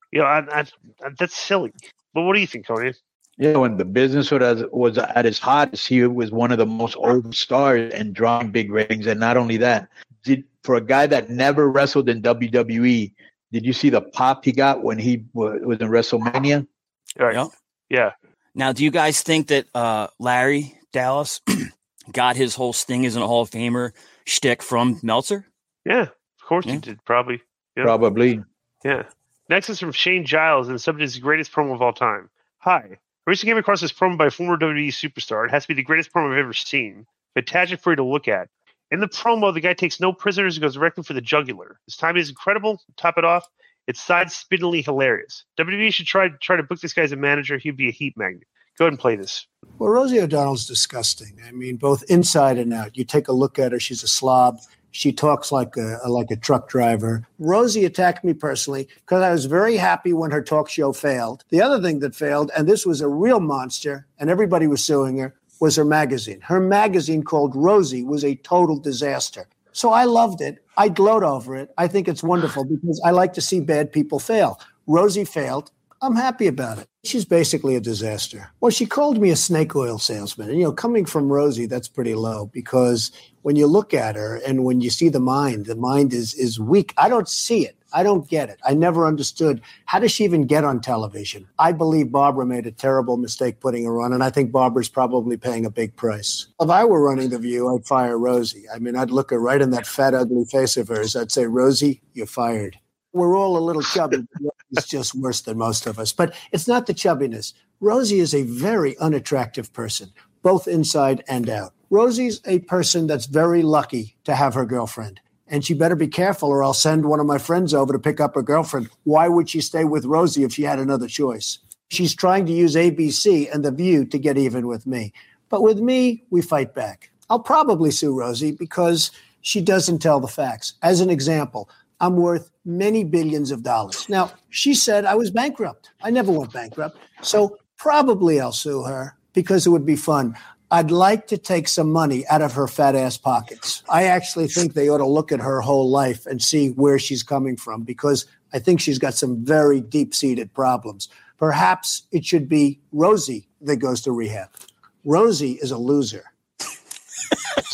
That's silly. But what do you think, Konnan? When the business was at its hottest, he was one of the most over stars and drawing big ratings. And not only that, for a guy that never wrestled in WWE, did you see the pop he got when he was in WrestleMania? Right. Yeah. Now, do you guys think that Larry Dallas got his whole Sting as a Hall of Famer shtick from Meltzer? Yeah, of course he did. Probably. Yeah. Probably. Yeah. Next is from Shane Giles, and the subject is the greatest promo of all time. Hi. I recently came across this promo by a former WWE superstar. It has to be the greatest promo I've ever seen. Fantastic for you to look at. In the promo, the guy takes no prisoners and goes directly for the jugular. His timing is incredible. To top it off, it's side-spinningly hilarious. WWE should try to book this guy as a manager. He'd be a heat magnet. Go ahead and play this. Well, Rosie O'Donnell's disgusting. I mean, both inside and out. You take a look at her. She's a slob. She talks like a truck driver. Rosie attacked me personally because I was very happy when her talk show failed. The other thing that failed, and this was a real monster, and everybody was suing her, was her magazine. Her magazine called Rosie was a total disaster. So I loved it. I gloat over it. I think it's wonderful because I like to see bad people fail. Rosie failed. I'm happy about it. She's basically a disaster. Well, she called me a snake oil salesman. And, coming from Rosie, that's pretty low because when you look at her and when you see the mind is weak. I don't see it. I don't get it. I never understood. How does she even get on television? I believe Barbara made a terrible mistake putting her on, and I think Barbara's probably paying a big price. If I were running The View, I'd fire Rosie. I mean, I'd look her right in that fat, ugly face of hers. I'd say, Rosie, you're fired. We're all a little chubby. It's just worse than most of us. But it's not the chubbiness. Rosie is a very unattractive person, both inside and out. Rosie's a person that's very lucky to have her girlfriend. And she better be careful or I'll send one of my friends over to pick up her girlfriend. Why would she stay with Rosie if she had another choice? She's trying to use ABC and The View to get even with me. But with me, we fight back. I'll probably sue Rosie because she doesn't tell the facts. As an example, I'm worth many billions of dollars. Now, she said I was bankrupt. I never went bankrupt. So probably I'll sue her because it would be fun. I'd like to take some money out of her fat ass pockets. I actually think they ought to look at her whole life and see where she's coming from because I think she's got some very deep-seated problems. Perhaps it should be Rosie that goes to rehab. Rosie is a loser.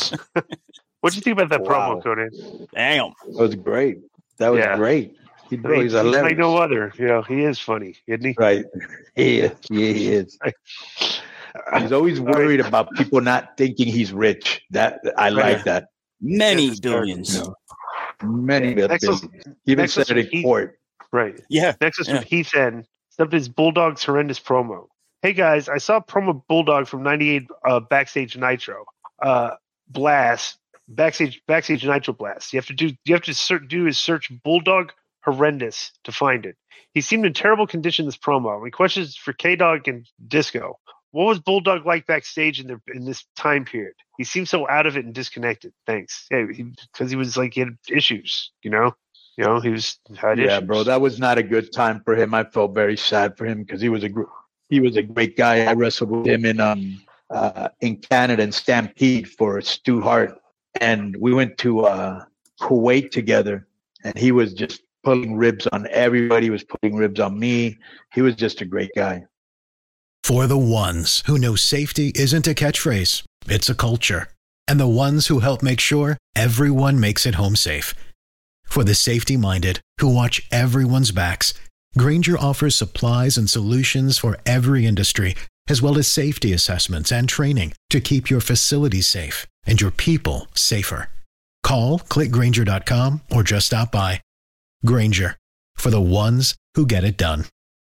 What'd you think about that promo, Conan? Damn. That was great. That was great. He's He's like no other. You know, he is funny, isn't he? Right. He is. He's always worried about people not thinking he's rich. That I like that. Many billions. Many billions. Even said it in court. Right. Yeah. Next is from Heath N. Stuff is Bulldog's horrendous promo. Hey guys, I saw promo Bulldog from '98 Backstage Nitro. Blast. Backstage Nitro Blast. You have to do is search Bulldog horrendous to find it. He seemed in terrible condition in this promo. My question is for K-Dog and Disco. What was Bulldog like backstage in this time period? He seemed so out of it and disconnected. Thanks. Yeah, because he had issues. You know, he had issues. Yeah, bro, that was not a good time for him. I felt very sad for him because he was a great guy. I wrestled with him in Canada in Stampede for Stu Hart, and we went to Kuwait together, and he was just pulling ribs on everybody. He was putting ribs on me. He was just a great guy. For the ones who know safety isn't a catchphrase, it's a culture. And the ones who help make sure everyone makes it home safe. For the safety-minded who watch everyone's backs, Grainger offers supplies and solutions for every industry, as well as safety assessments and training to keep your facilities safe and your people safer. Call, click Grainger.com, or just stop by. Grainger, for the ones who get it done.